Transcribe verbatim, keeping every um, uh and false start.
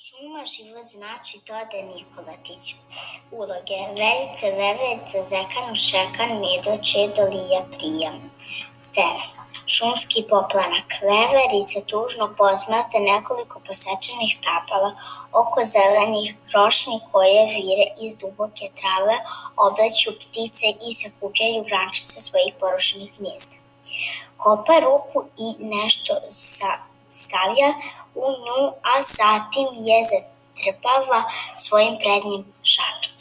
Šuma život znači Tode Nikoletić. Uloge: Verica, Veverica, Zekan, Šekan, Medo, Čedo, Lija, Prijam. Scena: šumski poplanak. Veverica tužno posmatra nekoliko posečenih stabala oko zelenih krošnji koje vire iz duboke trave, obleću ptice i sakupljaju grančice svojih porušenih gnezda. Kopa rupu i nešto stavlja u nju, a zatim je zatrpava svojim prednjim šapicama.